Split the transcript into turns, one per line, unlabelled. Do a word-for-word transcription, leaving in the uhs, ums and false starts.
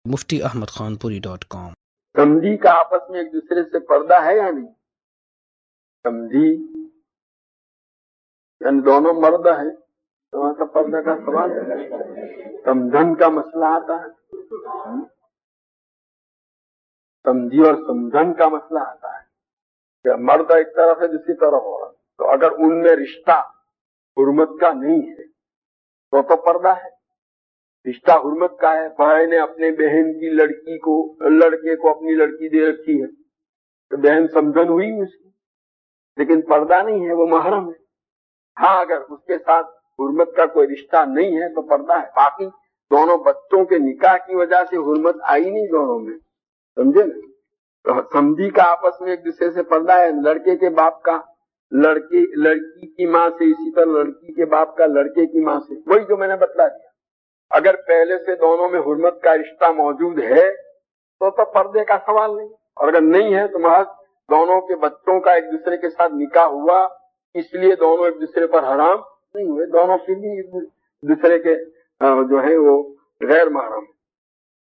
مفتی احمد خان پوری dot com.
سمدھی کا آپس میں ایک دوسرے سے پردہ ہے یا نہیں؟ سمدھی یعنی دونوں مرد ہیں تو وہاں کا پردہ کا سوال ہے۔ سمدھن کا مسئلہ آتا ہے، سمدھی اور سمدھن کا مسئلہ آتا ہے کہ مرد ایک طرف ہے دوسری طرف ہو رہا، تو اگر ان میں رشتہ حرمت کا نہیں ہے تو تو پردہ ہے۔ رشتہ حرمت کا ہے، بھائی نے اپنے بہن کی لڑکی کو لڑکے کو اپنی لڑکی دے رکھی ہے تو بہن سمدھن ہوئی اس کی، لیکن پردہ نہیں ہے، وہ محرم ہے۔ ہاں اگر اس کے ساتھ حرمت کا کوئی رشتہ نہیں ہے تو پردہ ہے۔ باقی دونوں بچوں کے نکاح کی وجہ سے حرمت آئی نہیں دونوں میں، سمجھے نا؟ تو سمدھی کا آپس میں ایک دوسرے سے پردہ ہے، لڑکے کے باپ کا لڑکی لڑکی کی ماں سے، اسی طرح لڑکی کے باپ کا لڑکے کی ماں سے، وہی جو میں نے بتلا دیا۔ اگر پہلے سے دونوں میں حرمت کا رشتہ موجود ہے تو تو پردے کا سوال نہیں، اور اگر نہیں ہے تو محض دونوں کے بچوں کا ایک دوسرے کے ساتھ نکاح ہوا، اس لیے دونوں ایک دوسرے پر حرام نہیں ہوئے، دونوں پھر بھی ایک دوسرے کے جو ہے وہ غیر محرم